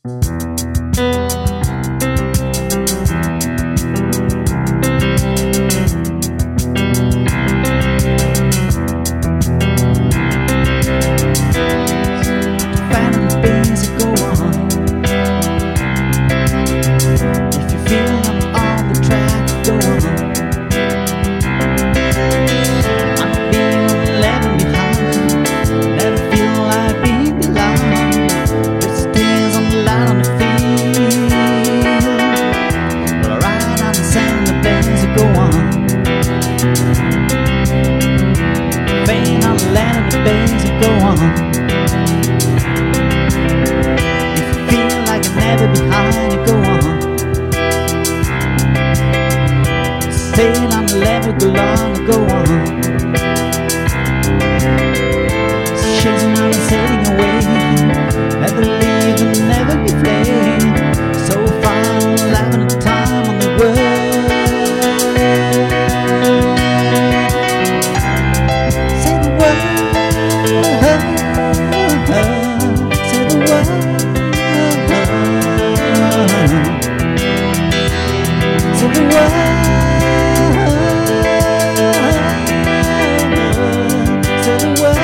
Go on. If you feel like you're never behind, you go on. Staying on the level, go long, go on. Chasing on and sailing away, never leave and never be afraid. So far, life and the time on the world. Say the word. Say the word. Say the word. Say the word.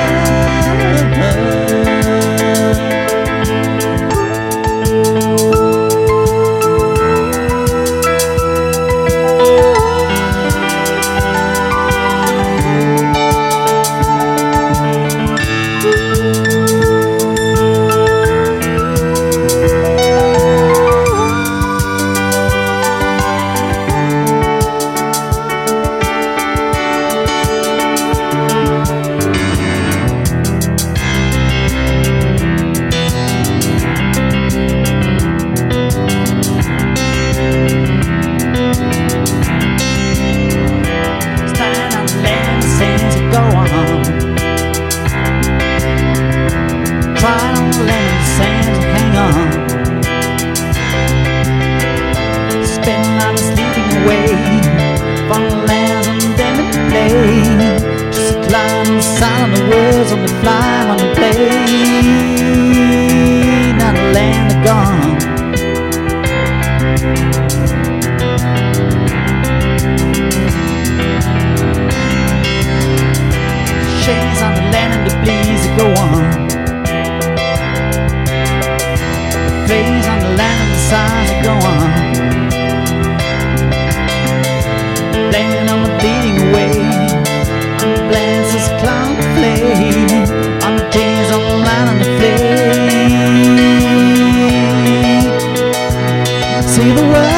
Trying on the land and sands and hang on. Spending nights sleeping away, foreign lands on them to play. Just a climb on the sound of the words on the fly on the plane. Now the land are gone. Shades on the land and the breeze that go on. Plays on the land and the signs that go on. Laying on the bleeding away, on the blances cloud of flame, on the chains on the line on the flame. Say the word.